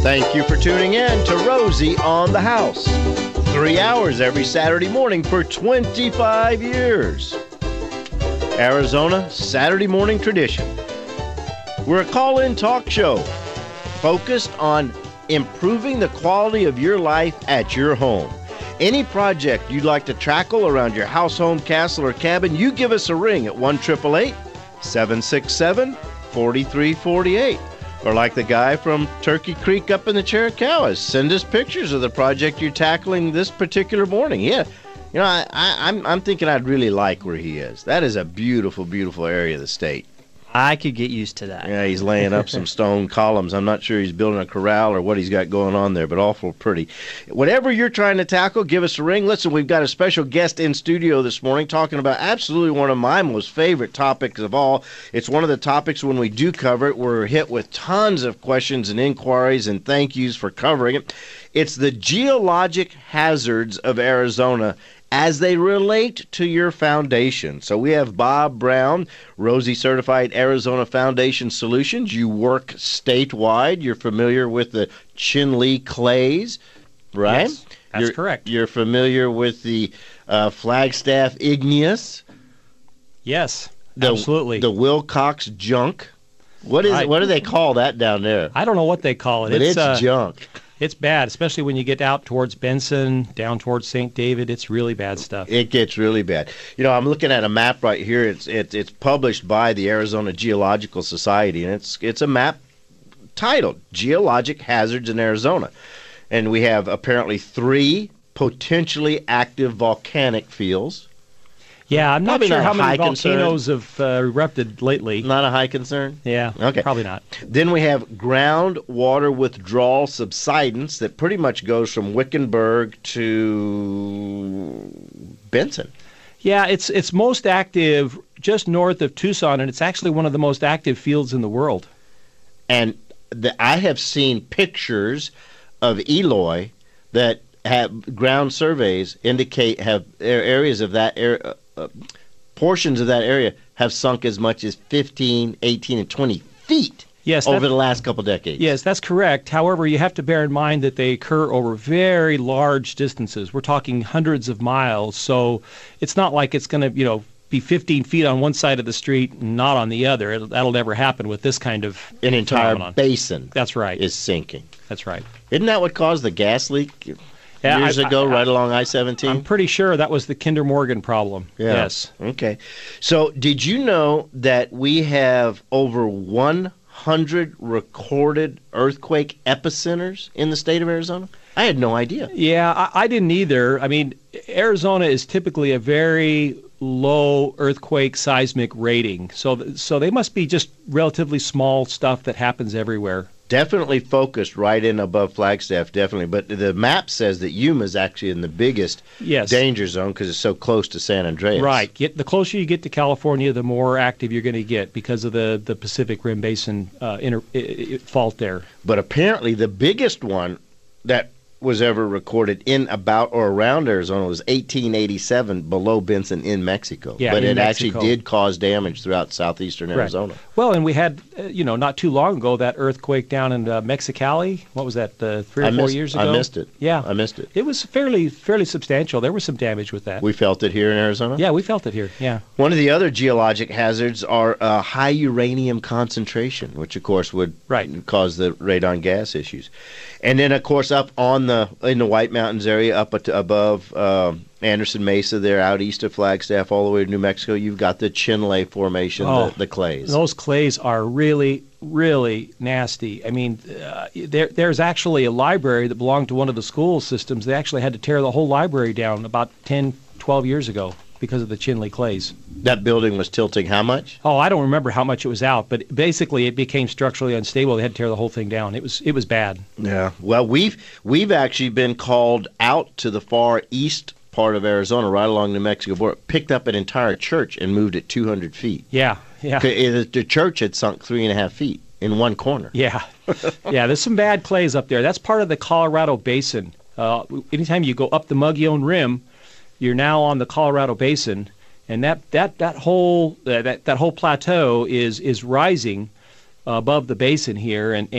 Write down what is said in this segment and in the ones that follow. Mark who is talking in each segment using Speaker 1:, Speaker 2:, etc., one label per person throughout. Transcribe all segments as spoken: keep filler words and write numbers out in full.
Speaker 1: Thank you for tuning in to Rosie on the House. Three hours every Saturday morning for twenty-five years. Arizona Saturday morning tradition. We're a call-in talk show focused on improving the quality of your life at your home. Any project you'd like to tackle around your house, home, castle, or cabin, you give us a ring at one eight eight eight, seven six seven, four three four eight. Or like the guy from Turkey Creek up in the Chiricahuas, send us pictures of the project you're tackling this particular morning. Yeah, you know, I, I, I'm, I'm thinking I'd really like where he is. That is a beautiful, beautiful area of the state.
Speaker 2: I could get used to that.
Speaker 1: Yeah, he's laying up some stone columns. I'm not sure he's building a corral or what he's got going on there, but awful pretty. Whatever you're trying to tackle, give us a ring. Listen, we've got a special guest in studio this morning talking about absolutely one of my most favorite topics of all. It's one of the topics when we do cover it, we're hit with tons of questions and inquiries, and thank yous for covering it. It's the geologic hazards of Arizona as they relate to your foundation. So we have Bob Brown, Rosie Certified Arizona Foundation Solutions. You work statewide. You're familiar with the Chinle clays, right?
Speaker 2: Yes, that's
Speaker 1: you're,
Speaker 2: correct.
Speaker 1: You're familiar with the uh, Flagstaff igneous.
Speaker 2: Yes,
Speaker 1: the,
Speaker 2: absolutely.
Speaker 1: The Wilcox junk. What is?
Speaker 2: Right.
Speaker 1: What do they call that down there?
Speaker 2: I don't know what they call it.
Speaker 1: But it's,
Speaker 2: it's uh,
Speaker 1: junk.
Speaker 2: It's bad, especially when you get out towards Benson, down towards Saint David. It's really bad stuff.
Speaker 1: It gets really bad. You know, I'm looking at a map right here. It's it's it's published by the Arizona Geological Society, and it's it's a map titled "Geologic Hazards in Arizona," and we have apparently three potentially active volcanic fields.
Speaker 2: Yeah, I'm not
Speaker 1: Probably
Speaker 2: sure
Speaker 1: not
Speaker 2: how
Speaker 1: a
Speaker 2: many
Speaker 1: high
Speaker 2: volcanoes have uh, erupted lately.
Speaker 1: Not a high concern?
Speaker 2: Yeah,
Speaker 1: okay.
Speaker 2: Probably not.
Speaker 1: Then we have groundwater withdrawal subsidence that pretty much goes from Wickenburg to Benson.
Speaker 2: Yeah, it's it's most active just north of Tucson, and it's actually one of the most active fields in the world.
Speaker 1: And the, I have seen pictures of Eloy that have ground surveys indicate have areas of that area. Uh, portions of that area have sunk as much as fifteen, eighteen, and twenty feet
Speaker 2: yes,
Speaker 1: over the last couple decades.
Speaker 2: Yes, that's correct. However, you have to bear in mind that they occur over very large distances. We're talking hundreds of miles, so it's not like it's going to, you know, be fifteen feet on one side of the street and not on the other. It'll, that'll never happen with this kind of
Speaker 1: An entire
Speaker 2: phenomenon.
Speaker 1: basin
Speaker 2: That's right.
Speaker 1: is sinking.
Speaker 2: That's right.
Speaker 1: Isn't that what caused the gas leak
Speaker 2: Yeah,
Speaker 1: years
Speaker 2: I-
Speaker 1: ago
Speaker 2: I-
Speaker 1: right along I seventeen?
Speaker 2: I'm pretty sure that was the Kinder Morgan problem.
Speaker 1: Yeah.
Speaker 2: Yes.
Speaker 1: Okay. So did you know that we have over one hundred recorded earthquake epicenters in the state of Arizona? I had no idea.
Speaker 2: Yeah, I, I didn't either. I mean, Arizona is typically a very low earthquake seismic rating, so th- so they must be just relatively small stuff that happens everywhere.
Speaker 1: Definitely focused right in above Flagstaff, definitely. But the map says that Yuma is actually in the biggest
Speaker 2: Yes.
Speaker 1: danger zone because it's so close to San Andreas.
Speaker 2: Right. Get the closer you get to California, the more active you're going to get because of the, the Pacific Rim Basin uh, inter, i i fault there.
Speaker 1: But apparently the biggest one that was ever recorded in, about, or around Arizona was eighteen eighty-seven below Benson in Mexico.
Speaker 2: Yeah,
Speaker 1: but
Speaker 2: in
Speaker 1: it
Speaker 2: Mexico.
Speaker 1: actually did cause damage throughout southeastern
Speaker 2: Right.
Speaker 1: Arizona.
Speaker 2: Well, and we had, uh, you know, not too long ago, that earthquake down in uh, Mexicali. What was that, uh, three or
Speaker 1: I
Speaker 2: four
Speaker 1: missed,
Speaker 2: years ago?
Speaker 1: I missed it.
Speaker 2: Yeah.
Speaker 1: I missed it.
Speaker 2: It was fairly fairly substantial. There was some damage with that.
Speaker 1: We felt it here in Arizona?
Speaker 2: yeah, we felt it here. Yeah.
Speaker 1: One of the other geologic hazards are uh, high uranium concentration, which of course would
Speaker 2: Right.
Speaker 1: cause the radon gas issues. And then of course up on the in the White Mountains area, up at, above um, Anderson Mesa there, out east of Flagstaff, all the way to New Mexico, you've got the Chinle Formation,
Speaker 2: Oh,
Speaker 1: the, the clays.
Speaker 2: Those clays are really, really nasty. I mean, uh, there, there's actually a library that belonged to one of the school systems. They actually had to tear the whole library down about ten, twelve years ago because of the Chinle clays.
Speaker 1: That building was tilting how much?
Speaker 2: Oh, I don't remember how much it was out, but basically it became structurally unstable. They had to tear the whole thing down. It was it was bad.
Speaker 1: Yeah. Well, we've we've actually been called out to the far east part of Arizona, right along the New Mexico border, picked up an entire church and moved it two hundred feet.
Speaker 2: Yeah, yeah.
Speaker 1: The the church had sunk three and a half feet in one corner.
Speaker 2: Yeah, yeah. There's some bad clays up there. That's part of the Colorado Basin. Uh, anytime you go up the Mogollon Rim, you're now on the Colorado Basin, and that that that whole uh, that that whole plateau is is rising uh, above the basin here, and and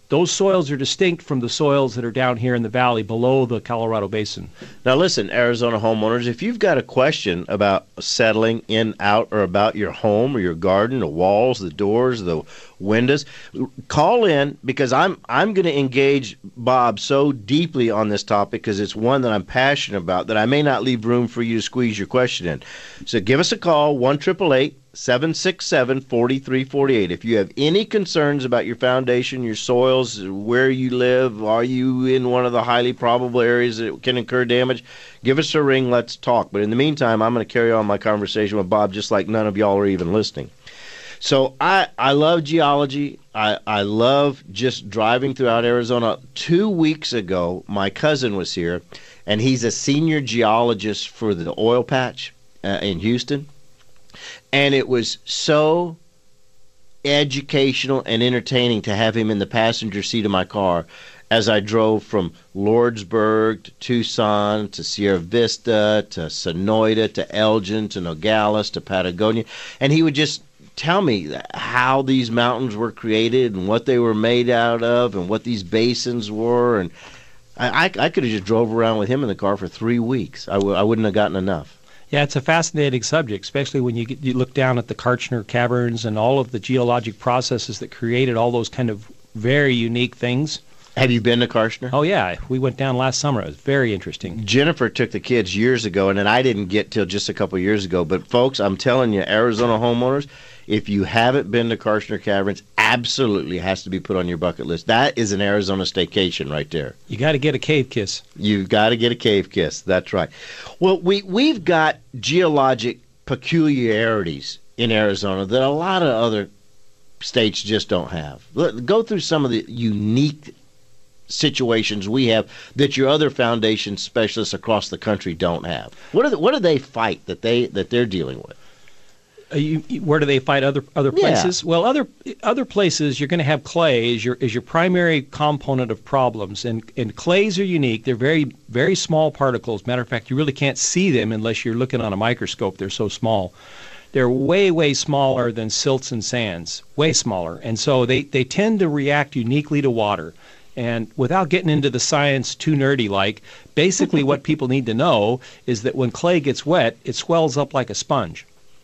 Speaker 2: those soils are distinct from the soils that are down here in the valley below the Colorado Basin.
Speaker 1: Now listen, Arizona homeowners, if you've got a question about settling in, out, or about your home or your garden, the walls, the doors, the windows, call in, because I'm I'm going to engage Bob so deeply on this topic because it's one that I'm passionate about that I may not leave room for you to squeeze your question in. So give us a call, one eight eight eight, seven six seven, four three four eight. If you have any concerns about your foundation, your soils, where you live, are you in one of the highly probable areas that can incur damage, give us a ring, let's talk. But in the meantime, I'm going to carry on my conversation with Bob just like none of y'all are even listening. So I, I love geology. I, I love just driving throughout Arizona. Two weeks ago, my cousin was here, and he's a senior geologist for the oil patch uh, in Houston. And it was so educational and entertaining to have him in the passenger seat of my car as I drove from Lordsburg to Tucson to Sierra Vista to Sonoita to Elgin to Nogales to Patagonia. And he would just tell me how these mountains were created and what they were made out of and what these basins were. And I, I, I could have just drove around with him in the car for three weeks. I, w- I wouldn't have gotten enough.
Speaker 2: Yeah, it's a fascinating subject, especially when you, get, you look down at the Kartchner Caverns and all of the geologic processes that created all those kind of very unique things.
Speaker 1: Have you been to Kartchner?
Speaker 2: Oh, yeah. We went down last summer. It was very interesting.
Speaker 1: Jennifer took the kids years ago, and then I didn't get till just a couple of years ago. But, folks, I'm telling you, Arizona homeowners, if you haven't been to Kartchner Caverns, absolutely has to be put on your bucket list. That is an Arizona staycation right there.
Speaker 2: You got to get a cave kiss.
Speaker 1: You've got to get a cave kiss. That's right. Well, we, we've got geologic peculiarities in Arizona that a lot of other states just don't have. Let, go through some of the unique situations we have that your other foundation specialists across the country don't have. What are the, what do they fight that they that they're dealing with?
Speaker 2: Uh, you, where do they fight other other places?
Speaker 1: Yeah.
Speaker 2: Well, other other places you're going to have clay as your as your primary component of problems, and and clays are unique. They're very very small particles. Matter of fact, you really can't see them unless you're looking on a microscope. They're so small. They're way way smaller than silts and sands, way smaller, and so they they tend to react uniquely to water. And without getting into the science too nerdy like, basically what people need to know is that when clay gets wet, it swells up like a sponge.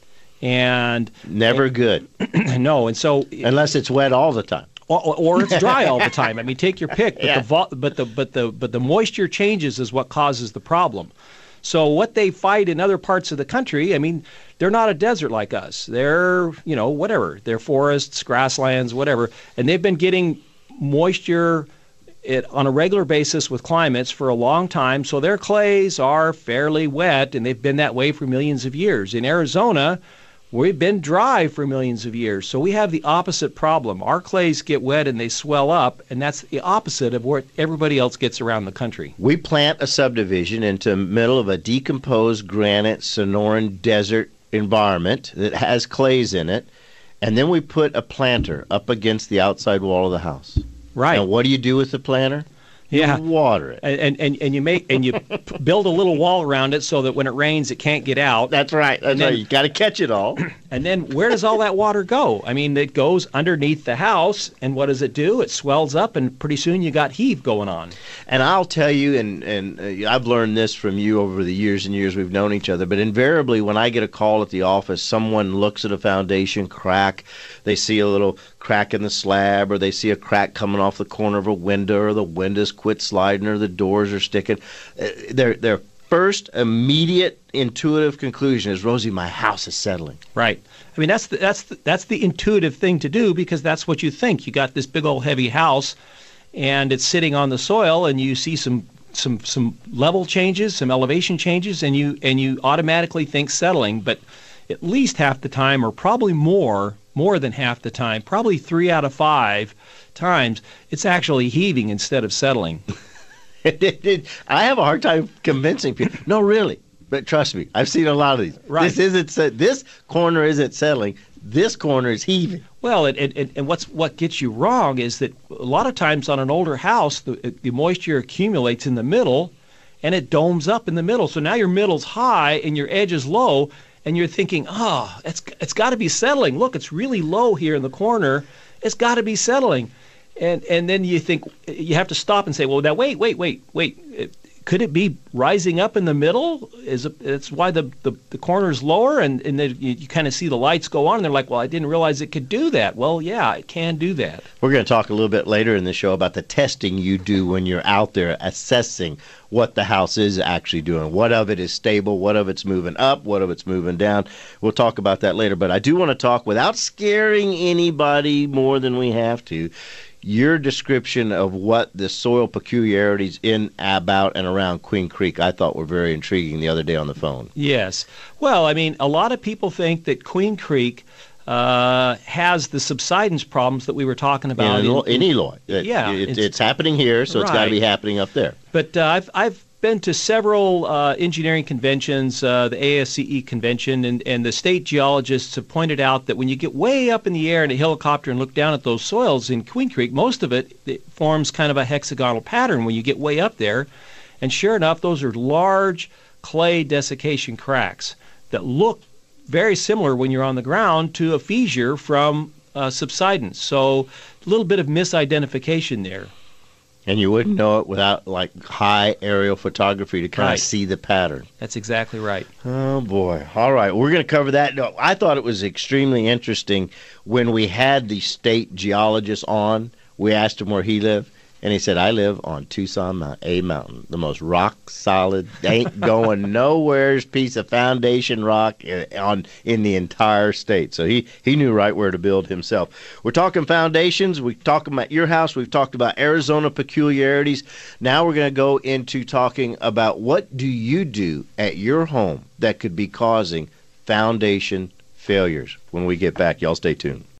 Speaker 2: And
Speaker 1: never
Speaker 2: and,
Speaker 1: good.
Speaker 2: No, and so
Speaker 1: unless it's wet all the time.
Speaker 2: Or, or it's dry all the time. I mean, take your pick. But
Speaker 1: yeah.
Speaker 2: the vo- but the but the but the moisture changes is what causes the problem. So what they fight in other parts of the country, I mean, they're not a desert like us. They're, you know, whatever. They're forests, grasslands, whatever. And they've been getting moisture it, on a regular basis with climates for a long time, so their clays are fairly wet, and they've been that way for millions of years. In Arizona, we've been dry for millions of years, so we have the opposite problem. Our clays get wet and they swell up, and that's the opposite of what everybody else gets around the country.
Speaker 1: We plant a subdivision into the middle of a decomposed granite Sonoran desert environment that has clays in it, and then we put a planter up against the outside wall of the house.
Speaker 2: Right.
Speaker 1: And what do you do with the planter?
Speaker 2: Yeah.
Speaker 1: You water it.
Speaker 2: And and and you make and you build a little wall around it so that when it rains it can't get out.
Speaker 1: That's right. That's
Speaker 2: then,
Speaker 1: right. You got to catch it all.
Speaker 2: And then where does all that water go? I mean, it goes underneath the house, and what does it do? It swells up, and pretty soon you got heave going on.
Speaker 1: And I'll tell you, and and uh, I've learned this from you over the years and years we've known each other, but invariably when I get a call at the office, someone looks at a foundation crack, they see a little crack in the slab, or they see a crack coming off the corner of a window, or the windows quit sliding, or the doors are sticking. Uh, they're they're first immediate intuitive conclusion is, Rosie, my house is settling.
Speaker 2: Right. I mean, that's the, that's the, that's the intuitive thing to do, because that's what you think. You got this big old heavy house, and it's sitting on the soil, and you see some some some level changes, some elevation changes, and you and you automatically think settling. But at least half the time, or probably more, more than half the time, probably three out of five times, it's actually heaving instead of settling.
Speaker 1: I have a hard time convincing people. No, really. But trust me, I've seen a lot of these.
Speaker 2: Right.
Speaker 1: This isn't. This corner isn't settling. This corner is heaving.
Speaker 2: Well, it, it, and what's what gets you wrong is that a lot of times on an older house, the, the moisture accumulates in the middle, and it domes up in the middle. So now your middle's high and your edge is low, and you're thinking, oh, it's it's got to be settling. Look, it's really low here in the corner. It's got to be settling. And and then you think you have to stop and say, well, now wait, wait, wait, wait. It, could it be rising up in the middle? Is it, it's why the, the, the corner is lower, and, and then you, you kind of see the lights go on, and they're like, well, I didn't realize it could do that. Well, yeah, it can do that.
Speaker 1: We're going to talk a little bit later in the show about the testing you do when you're out there assessing what the house is actually doing. What of it is stable, what of it's moving up, what of it's moving down. We'll talk about that later. But I do want to talk, without scaring anybody more than we have to, your description of what the soil peculiarities in, about, and around Queen Creek I thought were very intriguing the other day on the phone.
Speaker 2: Yes. Well, I mean, a lot of people think that Queen Creek uh, has the subsidence problems that we were talking about.
Speaker 1: In,
Speaker 2: in,
Speaker 1: in Eloy. It,
Speaker 2: yeah.
Speaker 1: It,
Speaker 2: it's,
Speaker 1: it's happening here, so it's got to
Speaker 2: right.
Speaker 1: be happening up there.
Speaker 2: But uh, I've, I've been to several uh, engineering conventions, uh, the A S C E convention, and, and the state geologists have pointed out that when you get way up in the air in a helicopter and look down at those soils in Queen Creek, most of it, it forms kind of a hexagonal pattern when you get way up there. And sure enough, those are large clay desiccation cracks that look very similar when you're on the ground to a fissure from uh, subsidence. So a little bit of misidentification there.
Speaker 1: And you wouldn't know it without, like, high aerial photography to kind
Speaker 2: Right.
Speaker 1: of see the pattern.
Speaker 2: That's exactly right.
Speaker 1: Oh, boy. All right. We're going to cover that. No, I thought it was extremely interesting when we had the state geologist on. We asked him where he lived, and he said, I live on Tucson Mount, A Mountain, the most rock-solid, ain't going nowhere's piece of foundation rock on in the entire state. So he, he knew right where to build himself. We're talking foundations. We're talking about your house. We've talked about Arizona peculiarities. Now we're going to go into talking about what do you do at your home that could be causing foundation failures. When we get back, y'all stay tuned.